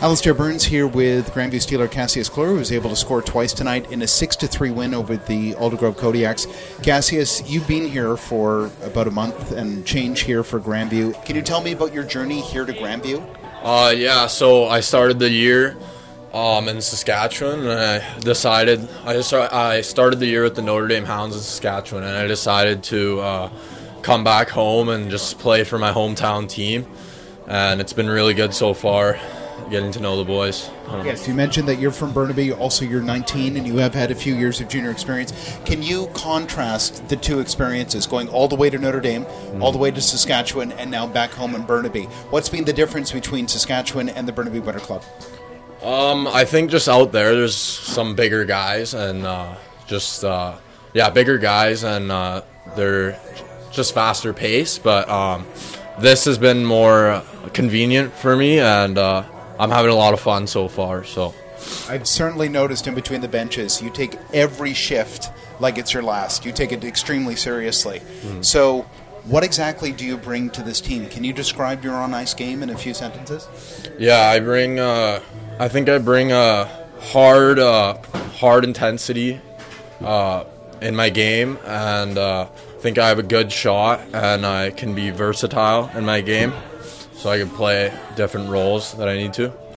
Alistair Burns here with Grandview Steeler Cassius Clore, who was able to score twice tonight in a 6-3 win over the Aldergrove Kodiaks. Cassius, you've been here for about a month and change here for Grandview. Can you tell me about your journey here to Grandview? So I started the year in Saskatchewan, and I started the year with the Notre Dame Hounds in Saskatchewan, and I decided to come back home and just play for my hometown team, and it's been really good so far. Getting to know the boys. Yes, you mentioned that you're from Burnaby, also you're 19, and you have had a few years of junior experience. Can you contrast the two experiences, going all the way to Notre Dame, all the way to Saskatchewan, and now back home in Burnaby? What's been the difference between Saskatchewan and the Burnaby Winter Club? I think just out there's some bigger guys, and bigger guys, and they're just faster pace, but this has been more convenient for me, and I'm having a lot of fun so far. So I've certainly noticed in between the benches, you take every shift like it's your last. You take it extremely seriously. So what exactly do you bring to this team? Can you describe your on-ice game in a few sentences? Yeah, I bring a hard intensity in my game, and I think I have a good shot, and I can be versatile in my game. So I can play different roles that I need to.